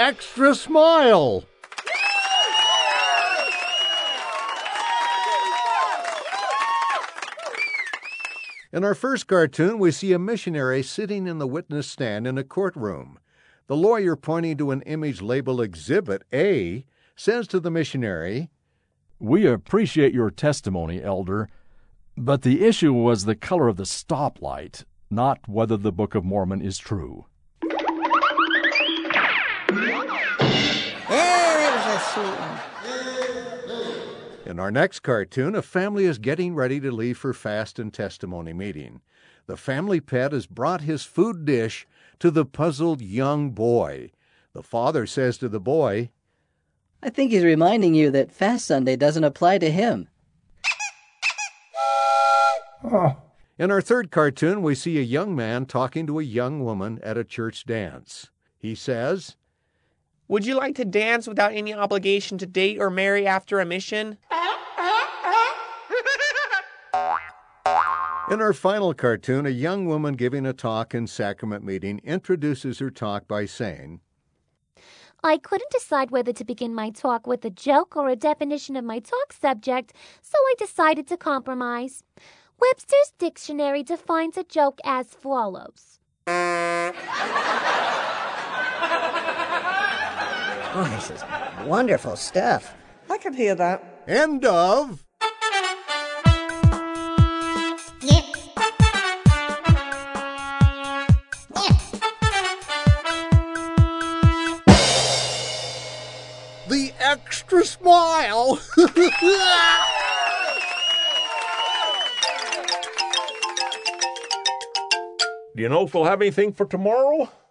extra smile. In our first cartoon, we see a missionary sitting in the witness stand in a courtroom. The lawyer, pointing to an image labeled Exhibit A, says to the missionary, "We appreciate your testimony, Elder, but the issue was the color of the stoplight, not whether the Book of Mormon is true." That was a sweet one. In our next cartoon, a family is getting ready to leave for fast and testimony meeting. The family pet has brought his food dish to the puzzled young boy. The father says to the boy, I think he's reminding you that Fast Sunday doesn't apply to him. In our third cartoon, we see a young man talking to a young woman at a church dance. He says, "Would you like to dance without any obligation to date or marry after a mission?" In our final cartoon, a young woman giving a talk in sacrament meeting introduces her talk by saying, I couldn't decide whether to begin my talk with a joke or a definition of my talk subject, so I decided to compromise. Webster's dictionary defines a joke as follows. Oh, this is wonderful stuff. I can hear that. End of... The extra smile. Do you know if we'll have anything for tomorrow?